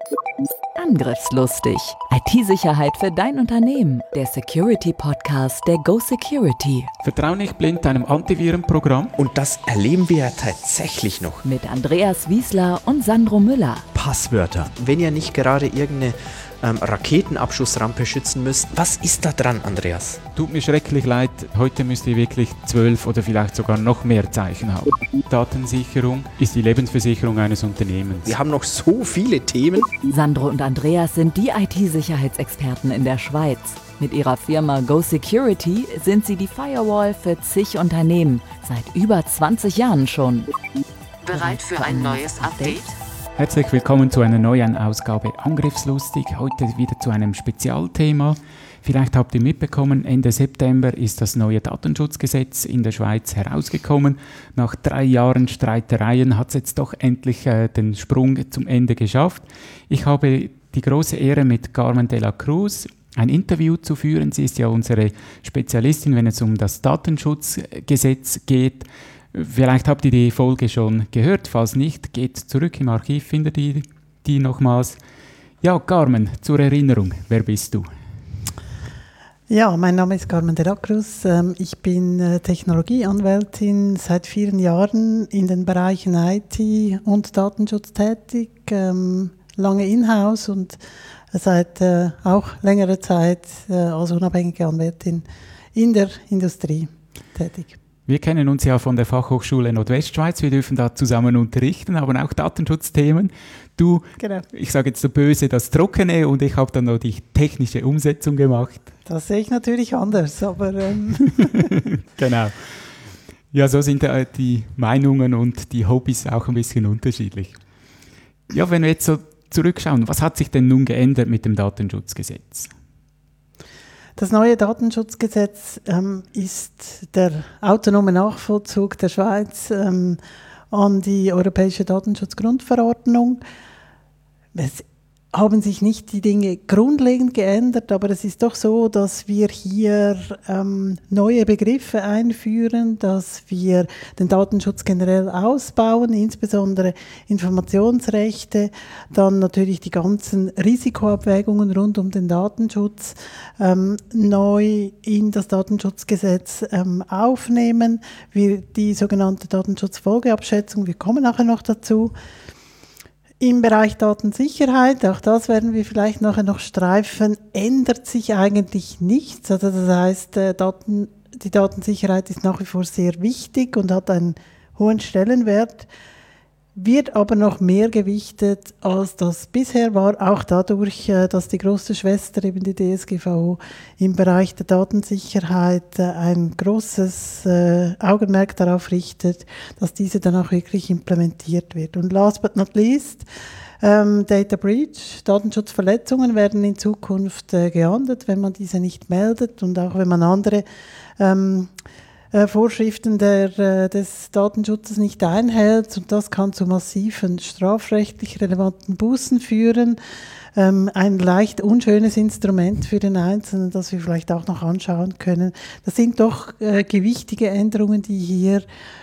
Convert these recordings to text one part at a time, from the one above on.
Angriffslustig. IT-Sicherheit für dein Unternehmen. Der Security-Podcast der Go Security. Vertrau nicht blind deinem Antivirenprogramm. Und das erleben wir ja tatsächlich noch. Mit Andreas Wiesler und Sandro Müller. Passwörter. Wenn ihr nicht gerade irgendeine Raketenabschussrampe schützen müsst, was ist da dran, Andreas? Tut mir schrecklich leid, heute müsst ihr wirklich 12 oder vielleicht sogar noch mehr Zeichen haben. Datensicherung ist die Lebensversicherung eines Unternehmens. Wir haben noch so viele Themen. Sandro und Andreas sind die IT-Sicherheitsexperten in der Schweiz. Mit ihrer Firma Go Security sind sie die Firewall für zig Unternehmen, seit über 20 Jahren schon. Bereit für ein neues Update? Herzlich willkommen zu einer neuen Ausgabe Angriffslustig. Heute wieder zu einem Spezialthema. Vielleicht habt ihr mitbekommen, Ende September ist das neue Datenschutzgesetz in der Schweiz herausgekommen. Nach 3 Jahren Streitereien hat es jetzt doch endlich den Sprung zum Ende geschafft. Ich habe die große Ehre, mit Carmen de la Cruz ein Interview zu führen. Sie ist ja unsere Spezialistin, wenn es um das Datenschutzgesetz geht. Vielleicht habt ihr die Folge schon gehört, falls nicht, geht zurück im Archiv, findet ihr die nochmals. Ja, Carmen, zur Erinnerung, wer bist du? Ja, mein Name ist Carmen de la Cruz. Ich bin Technologieanwältin, seit 4 Jahren in den Bereichen IT und Datenschutz tätig, lange in-house und seit auch längerer Zeit als unabhängige Anwältin in der Industrie tätig. Wir kennen uns ja von der Fachhochschule Nordwestschweiz, wir dürfen da zusammen unterrichten, aber auch Datenschutzthemen. Du, genau. Ich sage jetzt so böse, das Trockene und ich habe dann noch die technische Umsetzung gemacht. Das sehe ich natürlich anders, aber... Genau. Ja, so sind die Meinungen und die Hobbys auch ein bisschen unterschiedlich. Ja, wenn wir jetzt so zurückschauen, was hat sich denn nun geändert mit dem Datenschutzgesetz? Das neue Datenschutzgesetz ist der autonome Nachvollzug der Schweiz an die Europäische Datenschutzgrundverordnung. Es haben sich nicht die Dinge grundlegend geändert, aber es ist doch so, dass wir hier neue Begriffe einführen, dass wir den Datenschutz generell ausbauen, insbesondere Informationsrechte, dann natürlich die ganzen Risikoabwägungen rund um den Datenschutz neu in das Datenschutzgesetz aufnehmen, wir die sogenannte Datenschutzfolgeabschätzung, wir kommen nachher noch dazu. Im Bereich Datensicherheit, auch das werden wir vielleicht nachher noch streifen, ändert sich eigentlich nichts. Also das heißt, die Datensicherheit ist nach wie vor sehr wichtig und hat einen hohen Stellenwert, wird aber noch mehr gewichtet, als das bisher war, auch dadurch, dass die große Schwester, eben die DSGVO, im Bereich der Datensicherheit ein großes Augenmerk darauf richtet, dass diese dann auch wirklich implementiert wird. Und last but not least, Data Breach, Datenschutzverletzungen werden in Zukunft geahndet, wenn man diese nicht meldet und auch wenn man andere Vorschriften des Datenschutzes nicht einhält, und das kann zu massiven strafrechtlich relevanten Bußen führen. Ein leicht unschönes Instrument für den Einzelnen, das wir vielleicht auch noch anschauen können. Das sind doch gewichtige Änderungen, die hier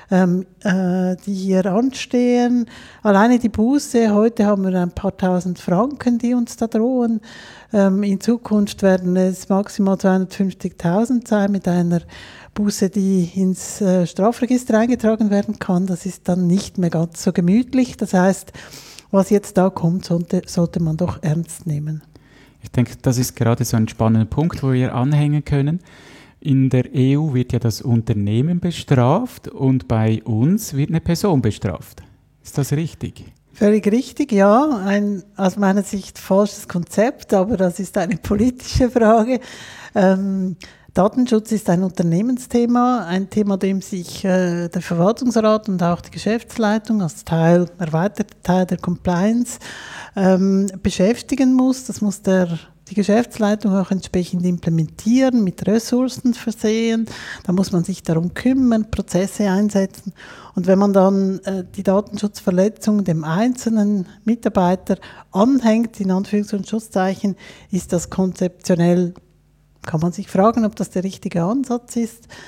anstehen. Alleine die Buße, heute haben wir ein paar tausend Franken, die uns da drohen. In Zukunft werden es maximal 250.000 sein mit einer Buße, die ins Strafregister eingetragen werden kann. Das ist dann nicht mehr ganz so gemütlich. Das heißt, was jetzt da kommt, sollte man doch ernst nehmen. Ich denke, das ist gerade so ein spannender Punkt, wo wir anhängen können. In der EU wird ja das Unternehmen bestraft und bei uns wird eine Person bestraft. Ist das richtig? Völlig richtig, ja. Ein aus meiner Sicht falsches Konzept, aber das ist eine politische Frage. Datenschutz ist ein Unternehmensthema, ein Thema, dem sich der Verwaltungsrat und auch die Geschäftsleitung als erweiterter Teil der Compliance beschäftigen muss. Das muss die Geschäftsleitung auch entsprechend implementieren, mit Ressourcen versehen. Da muss man sich darum kümmern, Prozesse einsetzen. Und wenn man dann die Datenschutzverletzung dem einzelnen Mitarbeiter anhängt, in Anführungs- und Schlusszeichen, ist das konzeptionell, kann man sich fragen, ob das der richtige Ansatz ist.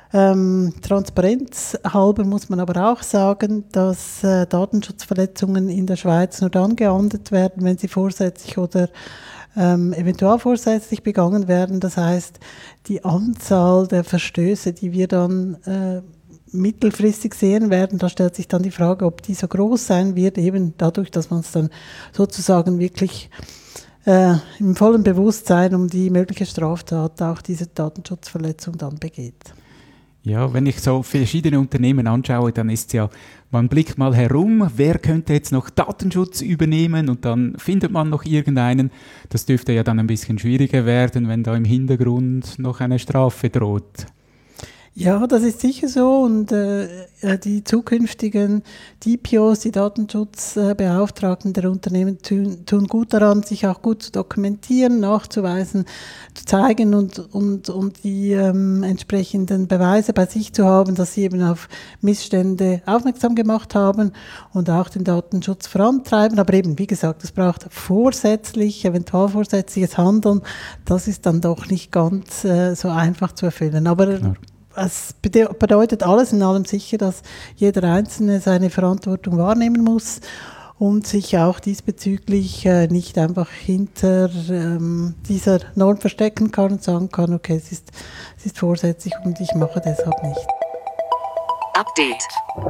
Transparenz halber muss man aber auch sagen, dass Datenschutzverletzungen in der Schweiz nur dann geahndet werden, wenn sie vorsätzlich oder eventualvorsätzlich begangen werden. Das heißt, die Anzahl der Verstöße, die wir dann mittelfristig sehen werden, da stellt sich dann die Frage, ob die so groß sein wird, eben dadurch, dass man es dann sozusagen wirklich im vollen Bewusstsein um die mögliche Straftat auch diese Datenschutzverletzung dann begeht. Ja, wenn ich so verschiedene Unternehmen anschaue, dann ist ja, man blickt mal herum, wer könnte jetzt noch Datenschutz übernehmen und dann findet man noch irgendeinen. Das dürfte ja dann ein bisschen schwieriger werden, wenn da im Hintergrund noch eine Strafe droht. Ja, das ist sicher so und die zukünftigen DPOs, die Datenschutzbeauftragten der Unternehmen, tun gut daran, sich auch gut zu dokumentieren, nachzuweisen, zu zeigen und die entsprechenden Beweise bei sich zu haben, dass sie eben auf Missstände aufmerksam gemacht haben und auch den Datenschutz vorantreiben. Aber eben, wie gesagt, es braucht eventualvorsätzliches Handeln. Das ist dann doch nicht ganz so einfach zu erfüllen. Aber Klar. es bedeutet alles in allem sicher, dass jeder Einzelne seine Verantwortung wahrnehmen muss und sich auch diesbezüglich nicht einfach hinter dieser Norm verstecken kann und sagen kann, okay, es ist vorsätzlich und ich mache deshalb nicht. Update.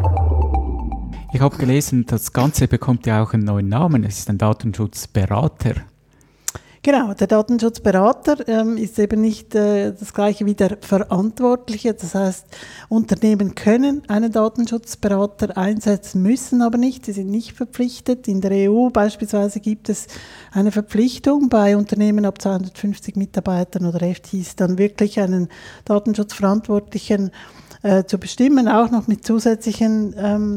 Ich habe gelesen, das Ganze bekommt ja auch einen neuen Namen. Es ist ein Datenschutzberater. Genau, der Datenschutzberater ist eben nicht das Gleiche wie der Verantwortliche. Das heißt, Unternehmen können einen Datenschutzberater einsetzen, müssen aber nicht. Sie sind nicht verpflichtet. In der EU beispielsweise gibt es eine Verpflichtung, bei Unternehmen ab 250 Mitarbeitern oder FTEs dann wirklich einen Datenschutzverantwortlichen zu bestimmen, auch noch mit zusätzlichen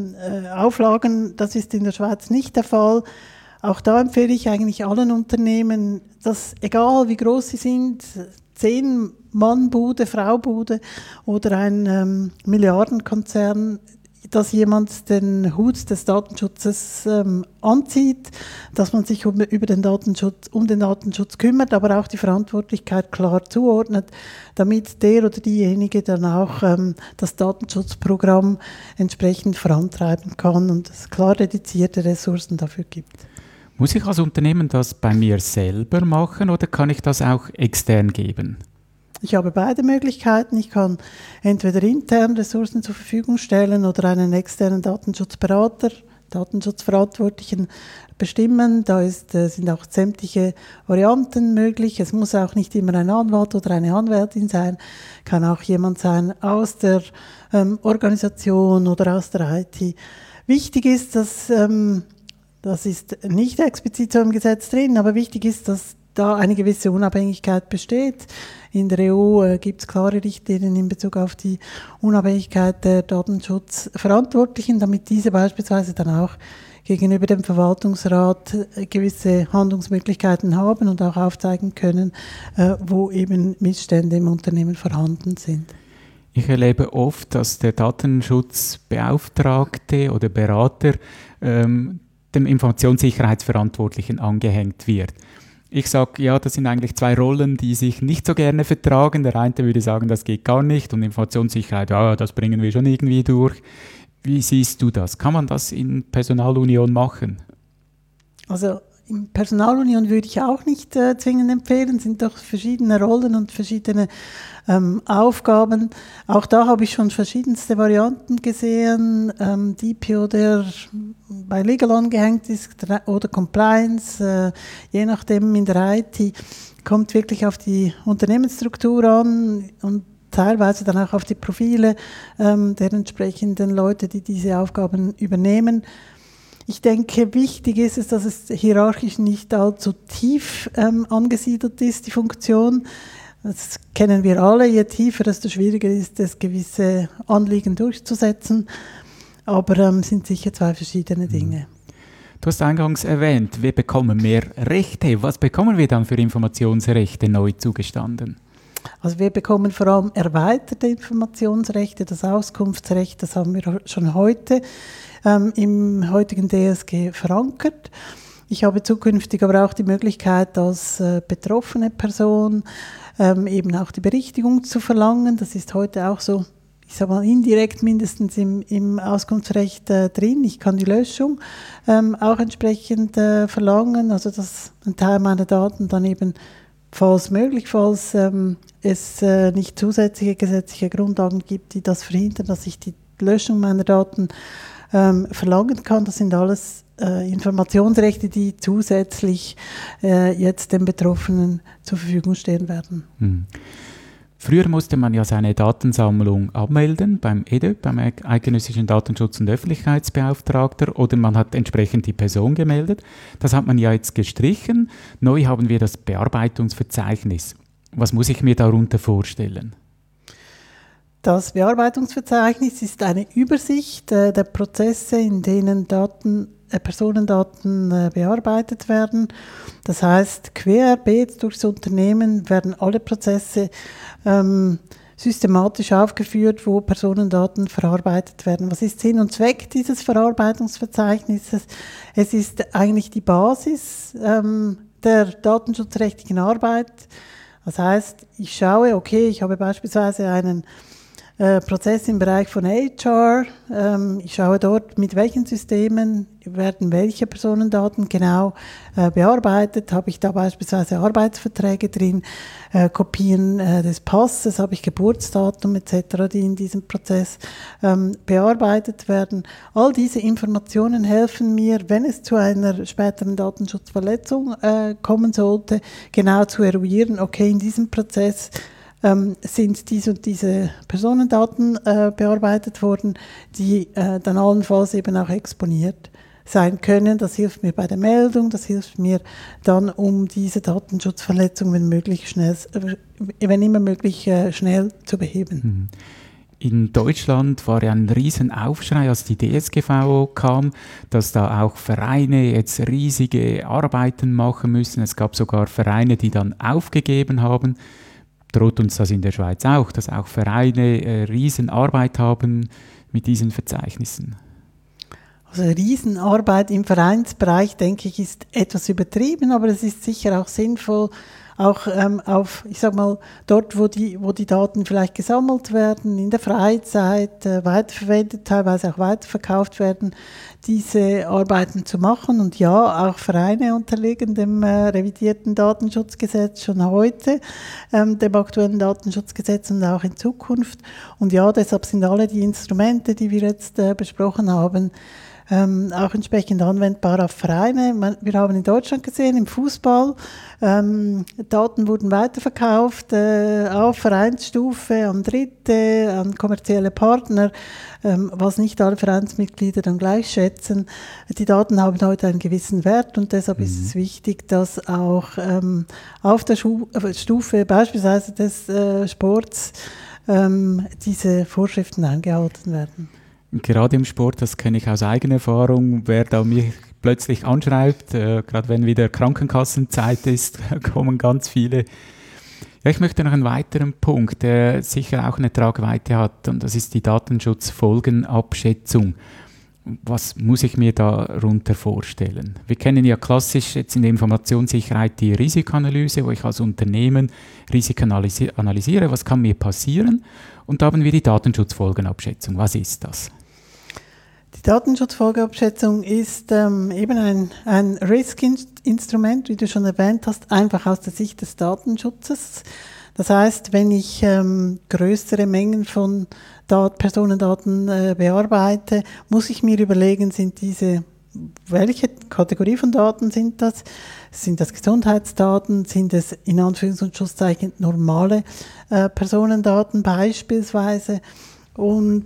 Auflagen. Das ist in der Schweiz nicht der Fall. Auch da empfehle ich eigentlich allen Unternehmen, dass egal wie groß sie sind, 10-Mann-Bude, Frau-Bude oder ein Milliardenkonzern, dass jemand den Hut des Datenschutzes anzieht, dass man sich um den Datenschutz kümmert, aber auch die Verantwortlichkeit klar zuordnet, damit der oder diejenige dann auch das Datenschutzprogramm entsprechend vorantreiben kann und es klar dedizierte Ressourcen dafür gibt. Muss ich als Unternehmen das bei mir selber machen oder kann ich das auch extern geben? Ich habe beide Möglichkeiten. Ich kann entweder intern Ressourcen zur Verfügung stellen oder einen externen Datenschutzberater, Datenschutzverantwortlichen bestimmen. Da sind auch sämtliche Varianten möglich. Es muss auch nicht immer ein Anwalt oder eine Anwältin sein. Kann auch jemand sein aus der Organisation oder aus der IT. Wichtig ist, dass das ist nicht explizit so im Gesetz drin, aber wichtig ist, dass da eine gewisse Unabhängigkeit besteht. In der EU gibt es klare Richtlinien in Bezug auf die Unabhängigkeit der Datenschutzverantwortlichen, damit diese beispielsweise dann auch gegenüber dem Verwaltungsrat gewisse Handlungsmöglichkeiten haben und auch aufzeigen können, wo eben Missstände im Unternehmen vorhanden sind. Ich erlebe oft, dass der Datenschutzbeauftragte oder Berater dem Informationssicherheitsverantwortlichen angehängt wird. Ich sage, ja, das sind eigentlich zwei Rollen, die sich nicht so gerne vertragen. Der eine würde sagen, das geht gar nicht und Informationssicherheit, ja, das bringen wir schon irgendwie durch. Wie siehst du das? Kann man das in Personalunion machen? Also in Personalunion würde ich auch nicht zwingend empfehlen, es sind doch verschiedene Rollen und verschiedene Aufgaben. Auch da habe ich schon verschiedenste Varianten gesehen. DPO, der bei Legal angehängt ist oder Compliance, je nachdem in der IT, kommt wirklich auf die Unternehmensstruktur an und teilweise dann auch auf die Profile der entsprechenden Leute, die diese Aufgaben übernehmen. Ich denke, wichtig ist es, dass es hierarchisch nicht allzu tief angesiedelt ist, die Funktion. Das kennen wir alle. Je tiefer, desto schwieriger ist es, gewisse Anliegen durchzusetzen. Aber sind sicher zwei verschiedene Dinge. Du hast eingangs erwähnt, wir bekommen mehr Rechte. Was bekommen wir dann für Informationsrechte neu zugestanden? Also wir bekommen vor allem erweiterte Informationsrechte, das Auskunftsrecht, das haben wir schon heute im heutigen DSG verankert. Ich habe zukünftig aber auch die Möglichkeit, als betroffene Person eben auch die Berichtigung zu verlangen. Das ist heute auch so ich sage mal, indirekt mindestens im Auskunftsrecht drin. Ich kann die Löschung auch entsprechend verlangen, also dass ein Teil meiner Daten dann eben, falls möglich, falls es nicht zusätzliche gesetzliche Grundlagen gibt, die das verhindern, dass ich die Löschung meiner Daten verlangen kann. Das sind alles Informationsrechte, die zusätzlich jetzt den Betroffenen zur Verfügung stehen werden. Früher musste man ja seine Datensammlung abmelden beim EDÖB, beim Eidgenössischen Datenschutz- und Öffentlichkeitsbeauftragter, oder man hat entsprechend die Person gemeldet. Das hat man ja jetzt gestrichen. Neu haben wir das Bearbeitungsverzeichnis. Was muss ich mir darunter vorstellen? Das Bearbeitungsverzeichnis ist eine Übersicht der Prozesse, in denen Personendaten bearbeitet werden. Das heißt, querbeet durchs Unternehmen werden alle Prozesse systematisch aufgeführt, wo Personendaten verarbeitet werden. Was ist Sinn und Zweck dieses Verarbeitungsverzeichnisses? Es ist eigentlich die Basis der datenschutzrechtlichen Arbeit. Das heißt, ich schaue, okay, ich habe beispielsweise einen Prozess im Bereich von HR. Ich schaue dort, mit welchen Systemen werden welche Personendaten genau bearbeitet. Habe ich da beispielsweise Arbeitsverträge drin, Kopien des Passes, habe ich Geburtsdatum etc., die in diesem Prozess bearbeitet werden. All diese Informationen helfen mir, wenn es zu einer späteren Datenschutzverletzung kommen sollte, genau zu eruieren, okay, in diesem Prozess sind diese und diese Personendaten bearbeitet worden, die dann allenfalls eben auch exponiert sein können. Das hilft mir bei der Meldung, das hilft mir dann, um diese Datenschutzverletzung, wenn immer möglich, schnell zu beheben. In Deutschland war ja ein Riesenaufschrei, als die DSGVO kam, dass da auch Vereine jetzt riesige Arbeiten machen müssen. Es gab sogar Vereine, die dann aufgegeben haben. Droht uns das in der Schweiz auch, dass auch Vereine Riesenarbeit haben mit diesen Verzeichnissen? Also Riesenarbeit im Vereinsbereich, denke ich, ist etwas übertrieben, aber es ist sicher auch sinnvoll, auch auf, ich sag mal, dort, wo die Daten vielleicht gesammelt werden, in der Freizeit, weiterverwendet, teilweise auch weiterverkauft werden, diese Arbeiten zu machen. Und ja, auch Vereine unterliegen dem revidierten Datenschutzgesetz schon heute, dem aktuellen Datenschutzgesetz und auch in Zukunft. Und ja, deshalb sind alle die Instrumente, die wir jetzt besprochen haben, auch entsprechend anwendbar auf Vereine. Wir haben in Deutschland gesehen, im Fußball, Daten wurden weiterverkauft auf Vereinsstufe, an Dritte, an kommerzielle Partner, was nicht alle Vereinsmitglieder dann gleich schätzen. Die Daten haben heute einen gewissen Wert und deshalb ist es wichtig, dass auch auf der Stufe beispielsweise des Sports diese Vorschriften eingehalten werden. Gerade im Sport, das kenne ich aus eigener Erfahrung, wer da mich plötzlich anschreibt, gerade wenn wieder Krankenkassenzeit ist, kommen ganz viele. Ja, ich möchte noch einen weiteren Punkt, der sicher auch eine Tragweite hat, und das ist die Datenschutzfolgenabschätzung. Was muss ich mir darunter vorstellen? Wir kennen ja klassisch jetzt in der Informationssicherheit die Risikoanalyse, wo ich als Unternehmen Risiken analysiere, was kann mir passieren? Und da haben wir die Datenschutzfolgenabschätzung. Was ist das? Die Datenschutzfolgenabschätzung ist eben ein Risk-Instrument, wie du schon erwähnt hast, einfach aus der Sicht des Datenschutzes. Das heißt, wenn ich größere Mengen von Personendaten bearbeite, muss ich mir überlegen, welche Kategorie von Daten sind das? Sind das Gesundheitsdaten? Sind es in Anführungs- und Schlusszeichen normale Personendaten beispielsweise? Und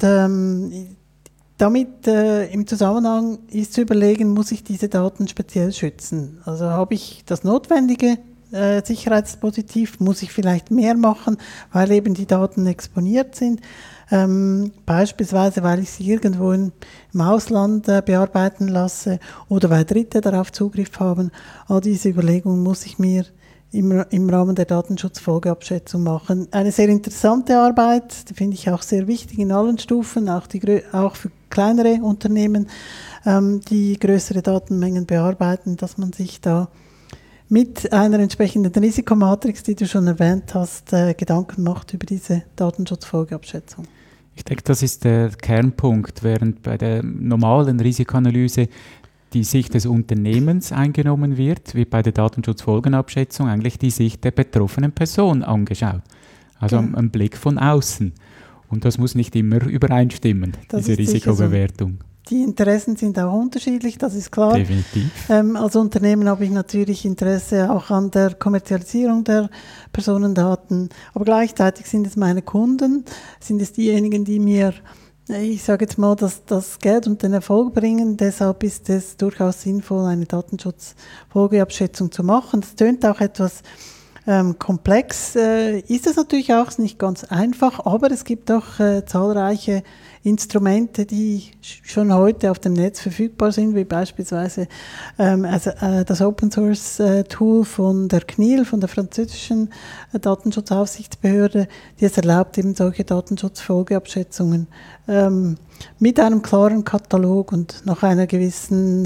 damit im Zusammenhang ist zu überlegen, muss ich diese Daten speziell schützen? Also habe ich das notwendige Sicherheitsdispositiv, muss ich vielleicht mehr machen, weil eben die Daten exponiert sind? Beispielsweise, weil ich sie irgendwo im Ausland bearbeiten lasse oder weil Dritte darauf Zugriff haben. All diese Überlegungen muss ich mir im Rahmen der Datenschutzfolgeabschätzung machen. Eine sehr interessante Arbeit, die finde ich auch sehr wichtig in allen Stufen, auch für kleinere Unternehmen, die größere Datenmengen bearbeiten, dass man sich da mit einer entsprechenden Risikomatrix, die du schon erwähnt hast, Gedanken macht über diese Datenschutzfolgeabschätzung. Ich denke, das ist der Kernpunkt, während bei der normalen Risikoanalyse die Sicht des Unternehmens eingenommen wird, wird bei der Datenschutzfolgenabschätzung eigentlich die Sicht der betroffenen Person angeschaut. Also ein Blick von außen. Und das muss nicht immer übereinstimmen, diese Risikobewertung. Die Interessen sind auch unterschiedlich, das ist klar. Definitiv. Als Unternehmen habe ich natürlich Interesse auch an der Kommerzialisierung der Personendaten, aber gleichzeitig sind es meine Kunden, sind es diejenigen, die mir, ich sage jetzt mal, das Geld und den Erfolg bringen. Deshalb ist es durchaus sinnvoll, eine Datenschutzfolgeabschätzung zu machen. Das tönt auch etwas komplex, ist es natürlich auch, ist nicht ganz einfach, aber es gibt auch zahlreiche Instrumente, die schon heute auf dem Netz verfügbar sind, wie beispielsweise das Open Source Tool von der CNIL, von der französischen Datenschutzaufsichtsbehörde, die es erlaubt, eben solche Datenschutzfolgeabschätzungen mit einem klaren Katalog und nach gewissen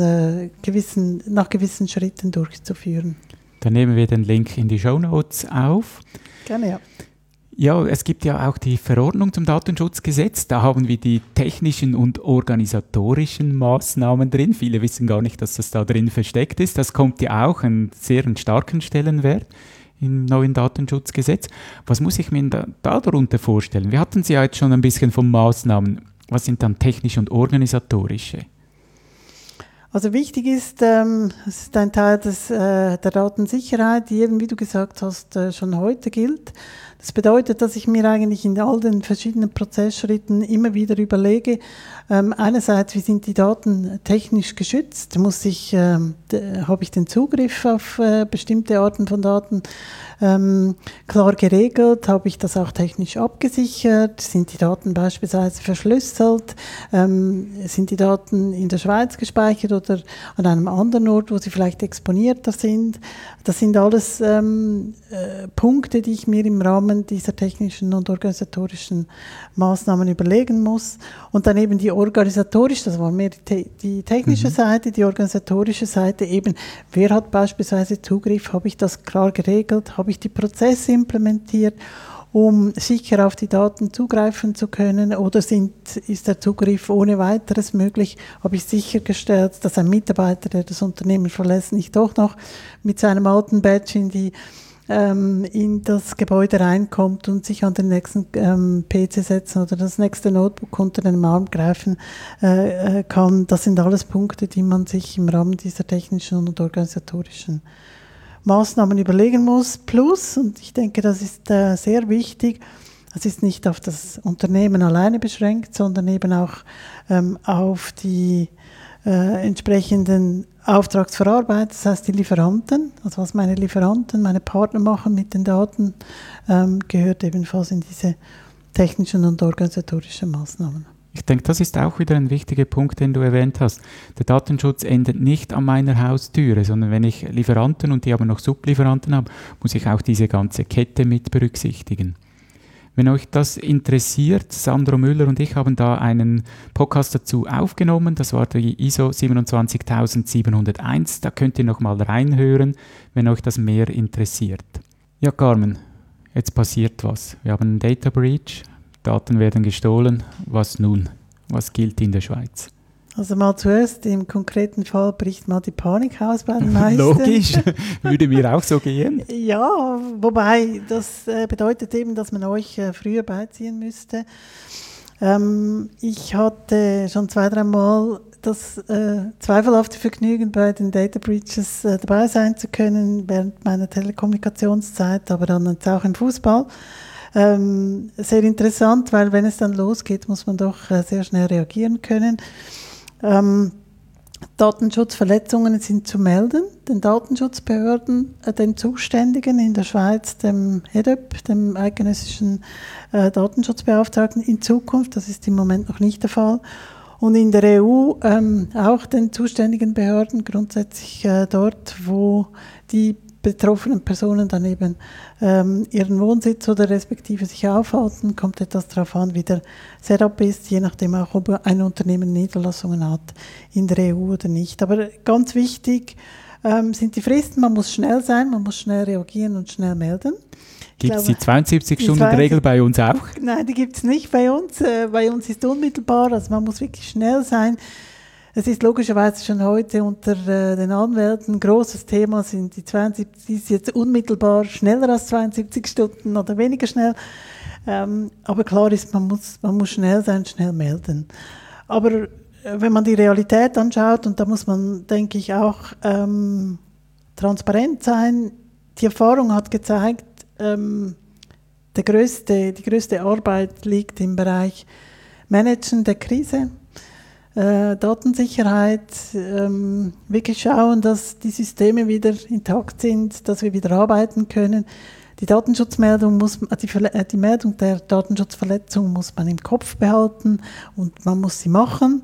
Schritten durchzuführen. Dann nehmen wir den Link in die Shownotes auf. Gerne, ja. Ja, es gibt ja auch die Verordnung zum Datenschutzgesetz. Da haben wir die technischen und organisatorischen Maßnahmen drin. Viele wissen gar nicht, dass das da drin versteckt ist. Das kommt ja auch einen sehr starken Stellenwert im neuen Datenschutzgesetz. Was muss ich mir da darunter vorstellen? Wir hatten Sie ja jetzt schon ein bisschen von Maßnahmen. Was sind dann technische und organisatorische? Also wichtig ist, es ist ein Teil der Datensicherheit, die eben, wie du gesagt hast, schon heute gilt. Das bedeutet, dass ich mir eigentlich in all den verschiedenen Prozessschritten immer wieder überlege, einerseits, wie sind die Daten technisch geschützt? Habe ich den Zugriff auf bestimmte Arten von Daten klar geregelt? Habe ich das auch technisch abgesichert? Sind die Daten beispielsweise verschlüsselt? Sind die Daten in der Schweiz gespeichert oder an einem anderen Ort, wo sie vielleicht exponierter sind? Das sind alles Punkte, die ich mir im Rahmen dieser technischen und organisatorischen Maßnahmen überlegen muss. Und dann eben die organisatorische, das war mehr die technische Seite, die organisatorische Seite eben, wer hat beispielsweise Zugriff, habe ich das klar geregelt, habe ich die Prozesse implementiert, um sicher auf die Daten zugreifen zu können, oder ist der Zugriff ohne weiteres möglich? Habe ich sichergestellt, dass ein Mitarbeiter, der das Unternehmen verlässt, nicht doch noch mit seinem alten Badge in das Gebäude reinkommt und sich an den nächsten PC setzen oder das nächste Notebook unter den Arm greifen kann. Das sind alles Punkte, die man sich im Rahmen dieser technischen und organisatorischen Maßnahmen überlegen muss. Plus, und ich denke, das ist sehr wichtig, es ist nicht auf das Unternehmen alleine beschränkt, sondern eben auch auf die entsprechenden Auftragsverarbeiter, das heißt die Lieferanten, also was meine Lieferanten, meine Partner machen mit den Daten, gehört ebenfalls in diese technischen und organisatorischen Maßnahmen. Ich denke, das ist auch wieder ein wichtiger Punkt, den du erwähnt hast. Der Datenschutz endet nicht an meiner Haustüre, sondern wenn ich Lieferanten und die aber noch Sublieferanten habe, muss ich auch diese ganze Kette mit berücksichtigen. Wenn euch das interessiert, Sandro Müller und ich haben da einen Podcast dazu aufgenommen. Das war die ISO 27701. Da könnt ihr noch mal reinhören, wenn euch das mehr interessiert. Ja, Carmen, jetzt passiert was. Wir haben einen Data Breach, Daten werden gestohlen. Was nun? Was gilt in der Schweiz? Also mal zuerst, im konkreten Fall bricht mal die Panik aus bei den meisten. Logisch, würde mir auch so gehen. Ja, wobei das bedeutet eben, dass man euch früher beiziehen müsste. Ich hatte schon 2-3 Mal das zweifelhafte Vergnügen, bei den Data Breaches dabei sein zu können, während meiner Telekommunikationszeit, aber dann jetzt auch im Fußball. Sehr interessant, weil wenn es dann losgeht, muss man doch sehr schnell reagieren können. Datenschutzverletzungen sind zu melden, den Datenschutzbehörden, den Zuständigen in der Schweiz, dem HEDEP, dem eidgenössischen Datenschutzbeauftragten in Zukunft. Das ist im Moment noch nicht der Fall. Und in der EU auch den zuständigen Behörden, grundsätzlich dort, wo die betroffenen Personen dann eben ihren Wohnsitz oder respektive sich aufhalten, kommt etwas darauf an, wie der Setup ist, je nachdem auch, ob ein Unternehmen Niederlassungen hat in der EU oder nicht. Aber ganz wichtig sind die Fristen, man muss schnell sein, man muss schnell reagieren und schnell melden. Gibt es die 72-Stunden-Regel bei uns auch? Nein, die gibt es nicht bei uns. Bei uns ist unmittelbar, also man muss wirklich schnell sein. Es ist logischerweise schon heute unter den Anwälten ein grosses Thema, sind die 72, die ist jetzt unmittelbar schneller als 72 Stunden oder weniger schnell. Aber klar ist, man muss schnell sein, schnell melden. Aber wenn man die Realität anschaut, und da muss man, denke ich, auch transparent sein, die Erfahrung hat gezeigt, die größte Arbeit liegt im Bereich Managen der Krise, Datensicherheit, wirklich schauen, dass die Systeme wieder intakt sind, dass wir wieder arbeiten können. Die Datenschutzmeldung die Meldung der Datenschutzverletzung muss man im Kopf behalten und man muss sie machen.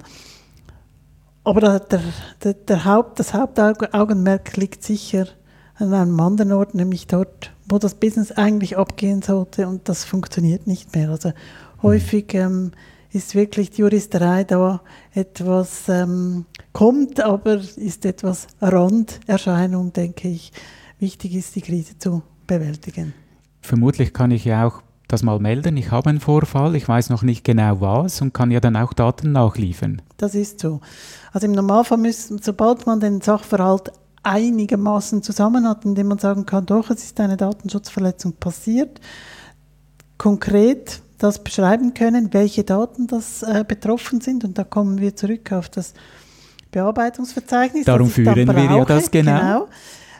Aber das Hauptaugenmerk liegt sicher an einem anderen Ort, nämlich dort, wo das Business eigentlich abgehen sollte, und das funktioniert nicht mehr. Also häufig ist wirklich die Juristerei da etwas, kommt, aber ist etwas Randerscheinung, denke ich. Wichtig ist, die Krise zu bewältigen. Vermutlich kann ich ja auch das mal melden. Ich habe einen Vorfall, ich weiß noch nicht genau was und kann ja dann auch Daten nachliefern. Das ist so. Also im Normalfall sobald man den Sachverhalt einigermaßen zusammen hat, indem man sagen kann, doch, es ist eine Datenschutzverletzung passiert, konkret das beschreiben können, welche Daten das betroffen sind, und da kommen wir zurück auf das Bearbeitungsverzeichnis. Darum führen wir ja das genau.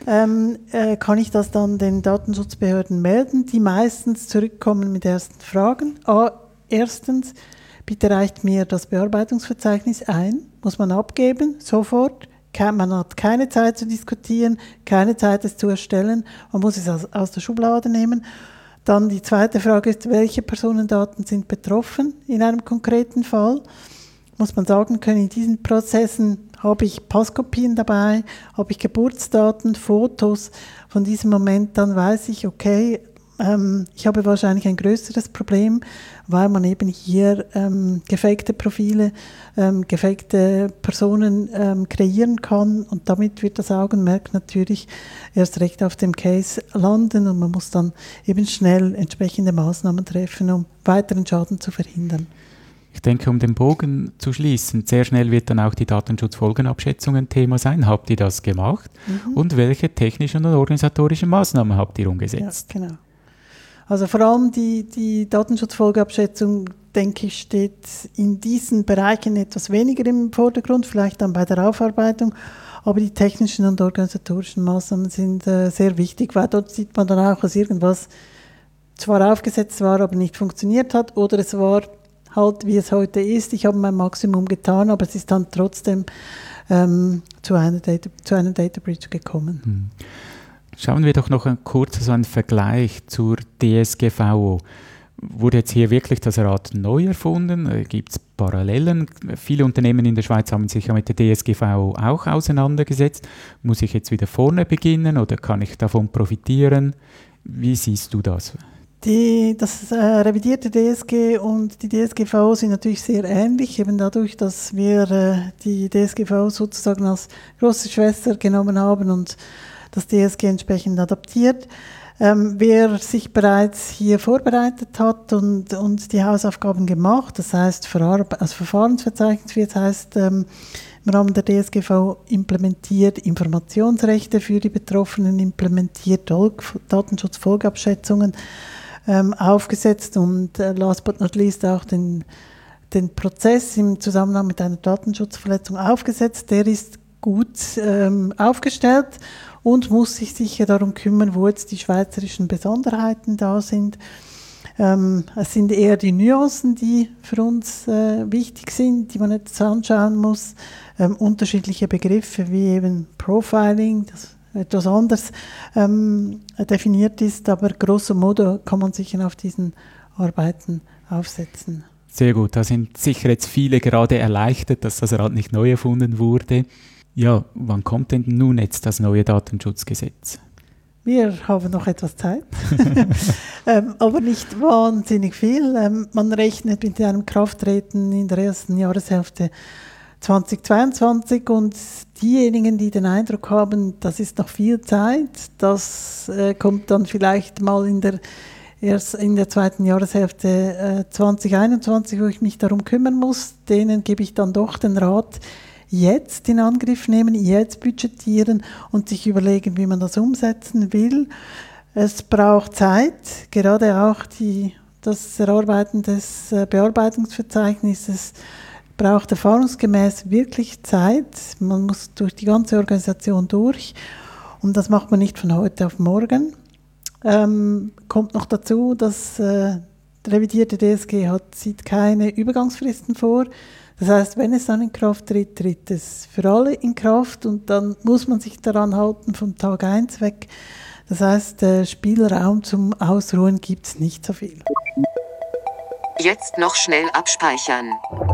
Kann ich das dann den Datenschutzbehörden melden, die meistens zurückkommen mit ersten Fragen. Erstens, bitte reicht mir das Bearbeitungsverzeichnis ein, muss man abgeben, sofort. Man hat keine Zeit zu diskutieren, keine Zeit, es zu erstellen. Man muss es aus der Schublade nehmen. Dann die zweite Frage ist, welche Personendaten sind betroffen in einem konkreten Fall? Muss man sagen können, in diesen Prozessen habe ich Passkopien dabei, habe ich Geburtsdaten, Fotos. Von diesem Moment dann weiß ich, okay, ich habe wahrscheinlich ein größeres Problem, weil man eben hier gefakte Profile, gefakte Personen kreieren kann, und damit wird das Augenmerk natürlich erst recht auf dem Case landen, und man muss dann eben schnell entsprechende Maßnahmen treffen, um weiteren Schaden zu verhindern. Ich denke, um den Bogen zu schließen, sehr schnell wird dann auch die Datenschutzfolgenabschätzung ein Thema sein. Habt ihr das gemacht? Und welche technischen und organisatorischen Maßnahmen habt ihr umgesetzt? Ja, genau. Also vor allem die Datenschutzfolgeabschätzung, denke ich, steht in diesen Bereichen etwas weniger im Vordergrund, vielleicht dann bei der Aufarbeitung. Aber die technischen und organisatorischen Maßnahmen sind sehr wichtig, weil dort sieht man dann auch, dass irgendwas zwar aufgesetzt war, aber nicht funktioniert hat, oder es war halt, wie es heute ist. Ich habe mein Maximum getan, aber es ist dann trotzdem zu einem Data Breach gekommen. Schauen wir doch noch kurz so einen Vergleich zur DSGVO. Wurde jetzt hier wirklich das Rad neu erfunden? Gibt es Parallelen? Viele Unternehmen in der Schweiz haben sich ja mit der DSGVO auch auseinandergesetzt. Muss ich jetzt wieder vorne beginnen oder kann ich davon profitieren? Wie siehst du das? Das revidierte DSG und die DSGVO sind natürlich sehr ähnlich, eben dadurch, dass wir die DSGVO sozusagen als große Schwester genommen haben und das DSG entsprechend adaptiert. Wer sich bereits hier vorbereitet hat und die Hausaufgaben gemacht, das heißt als Verfahrensverzeichnis, wie es heißt, im Rahmen der DSGVO implementiert, Informationsrechte für die Betroffenen implementiert, Datenschutzfolgeabschätzungen aufgesetzt und last but not least auch den Prozess im Zusammenhang mit einer Datenschutzverletzung aufgesetzt. Der ist gut aufgestellt und muss sich sicher darum kümmern, wo jetzt die schweizerischen Besonderheiten da sind. Es sind eher die Nuancen, die für uns wichtig sind, die man jetzt anschauen muss. Unterschiedliche Begriffe wie eben Profiling, das etwas anders definiert ist, aber grosso modo kann man sich auf diesen Arbeiten aufsetzen. Sehr gut, da sind sicher jetzt viele gerade erleichtert, dass das Rad nicht neu erfunden wurde. Ja, wann kommt denn nun jetzt das neue Datenschutzgesetz? Wir haben noch etwas Zeit, aber nicht wahnsinnig viel. Man rechnet mit einem Krafttreten in der ersten Jahreshälfte 2022 und diejenigen, die den Eindruck haben, das ist noch viel Zeit, das kommt dann vielleicht mal erst in der zweiten Jahreshälfte 2021, wo ich mich darum kümmern muss, denen gebe ich dann doch den Rat, jetzt in Angriff nehmen, jetzt budgetieren und sich überlegen, wie man das umsetzen will. Es braucht Zeit, gerade auch das Erarbeiten des Bearbeitungsverzeichnisses braucht erfahrungsgemäß wirklich Zeit. Man muss durch die ganze Organisation durch und das macht man nicht von heute auf morgen. Kommt noch dazu, dass revidierte DSG sieht keine Übergangsfristen vor. Das heißt, wenn es dann in Kraft tritt, tritt es für alle in Kraft und dann muss man sich daran halten vom Tag 1 weg. Das heißt, Spielraum zum Ausruhen gibt es nicht so viel. Jetzt noch schnell abspeichern.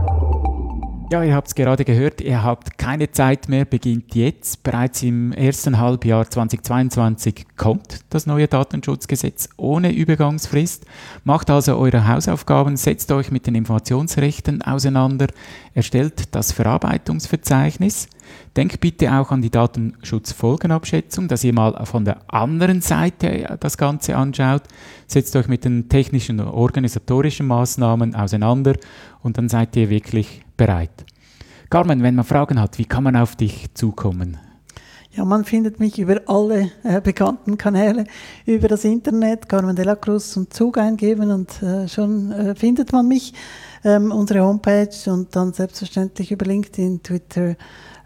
Ja, ihr habt es gerade gehört, ihr habt keine Zeit mehr, beginnt jetzt. Bereits im ersten Halbjahr 2022 kommt das neue Datenschutzgesetz ohne Übergangsfrist. Macht also eure Hausaufgaben, setzt euch mit den Informationsrechten auseinander, erstellt das Verarbeitungsverzeichnis. Denkt bitte auch an die Datenschutzfolgenabschätzung, dass ihr mal von der anderen Seite das Ganze anschaut. Setzt euch mit den technischen und organisatorischen Maßnahmen auseinander und dann seid ihr wirklich bereit. Carmen, wenn man Fragen hat, wie kann man auf dich zukommen? Ja, man findet mich über alle bekannten Kanäle, über das Internet, Carmen de la Cruz und Zug eingeben und schon findet man mich, unsere Homepage und dann selbstverständlich über LinkedIn, Twitter,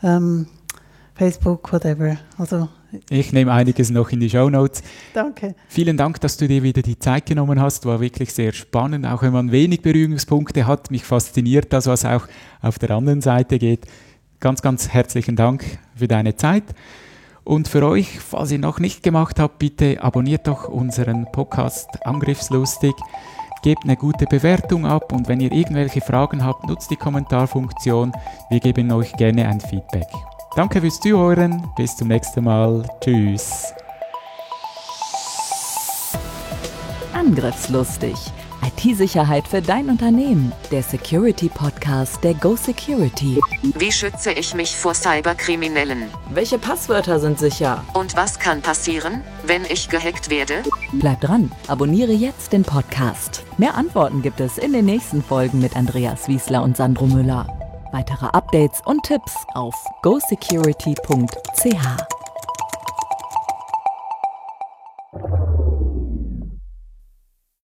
Facebook, whatever. Also ich nehme einiges noch in die Shownotes. Danke. Vielen Dank, dass du dir wieder die Zeit genommen hast. War wirklich sehr spannend, auch wenn man wenig Berührungspunkte hat. Mich fasziniert das, was auch auf der anderen Seite geht. Ganz, ganz herzlichen Dank für deine Zeit. Und für euch, falls ihr noch nicht gemacht habt, bitte abonniert doch unseren Podcast Angriffslustig. Gebt eine gute Bewertung ab und wenn ihr irgendwelche Fragen habt, nutzt die Kommentarfunktion. Wir geben euch gerne ein Feedback. Danke fürs Zuhören. Bis zum nächsten Mal. Tschüss. Angriffslustig. IT-Sicherheit für dein Unternehmen. Der Security-Podcast der Go Security. Wie schütze ich mich vor Cyberkriminellen? Welche Passwörter sind sicher? Und was kann passieren, wenn ich gehackt werde? Bleib dran, abonniere jetzt den Podcast. Mehr Antworten gibt es in den nächsten Folgen mit Andreas Wiesler und Sandro Müller. Weitere Updates und Tipps auf gosecurity.ch.